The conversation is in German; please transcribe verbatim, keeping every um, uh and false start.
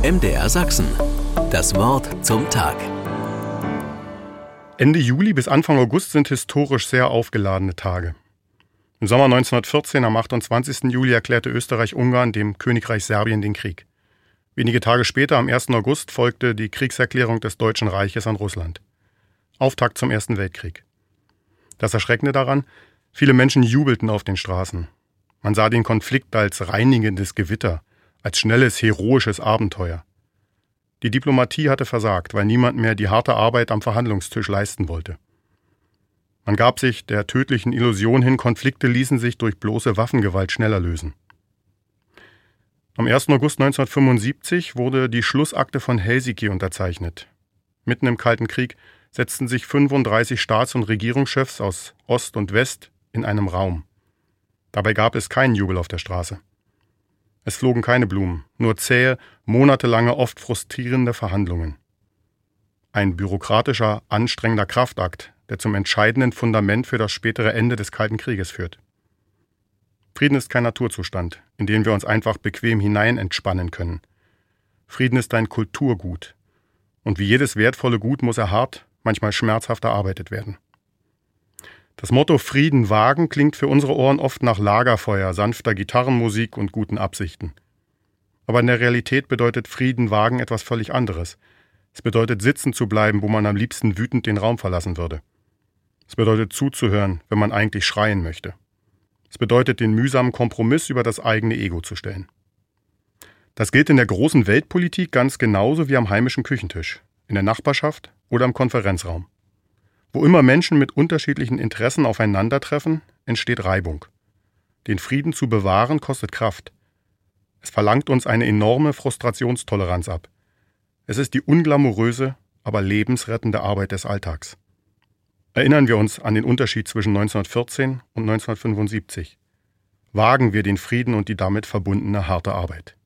M D R Sachsen. Das Wort zum Tag. Ende Juli bis Anfang August sind historisch sehr aufgeladene Tage. Im Sommer neunzehnhundertvierzehn, am achtundzwanzigsten Juli, erklärte Österreich-Ungarn dem Königreich Serbien den Krieg. Wenige Tage später, am ersten August, folgte die Kriegserklärung des Deutschen Reiches an Russland. Auftakt zum Ersten Weltkrieg. Das Erschreckende daran: viele Menschen jubelten auf den Straßen. Man sah den Konflikt als reinigendes Gewitter, als schnelles, heroisches Abenteuer. Die Diplomatie hatte versagt, weil niemand mehr die harte Arbeit am Verhandlungstisch leisten wollte. Man gab sich der tödlichen Illusion hin, Konflikte ließen sich durch bloße Waffengewalt schneller lösen. Am ersten August neunzehnhundertfünfundsiebzig wurde die Schlussakte von Helsinki unterzeichnet. Mitten im Kalten Krieg setzten sich fünfunddreißig Staats- und Regierungschefs aus Ost und West in einem Raum. Dabei gab es keinen Jubel auf der Straße. Es flogen keine Blumen, nur zähe, monatelange, oft frustrierende Verhandlungen. Ein bürokratischer, anstrengender Kraftakt, der zum entscheidenden Fundament für das spätere Ende des Kalten Krieges führt. Frieden ist kein Naturzustand, in den wir uns einfach bequem hinein entspannen können. Frieden ist ein Kulturgut. Und wie jedes wertvolle Gut muss er hart, manchmal schmerzhaft erarbeitet werden. Das Motto Frieden wagen klingt für unsere Ohren oft nach Lagerfeuer, sanfter Gitarrenmusik und guten Absichten. Aber in der Realität bedeutet Frieden wagen etwas völlig anderes. Es bedeutet, sitzen zu bleiben, wo man am liebsten wütend den Raum verlassen würde. Es bedeutet, zuzuhören, wenn man eigentlich schreien möchte. Es bedeutet, den mühsamen Kompromiss über das eigene Ego zu stellen. Das gilt in der großen Weltpolitik ganz genauso wie am heimischen Küchentisch, in der Nachbarschaft oder im Konferenzraum. Wo immer Menschen mit unterschiedlichen Interessen aufeinandertreffen, entsteht Reibung. Den Frieden zu bewahren kostet Kraft. Es verlangt uns eine enorme Frustrationstoleranz ab. Es ist die unglamouröse, aber lebensrettende Arbeit des Alltags. Erinnern wir uns an den Unterschied zwischen neunzehnhundertvierzehn und neunzehnhundertfünfundsiebzig. Wagen wir den Frieden und die damit verbundene harte Arbeit.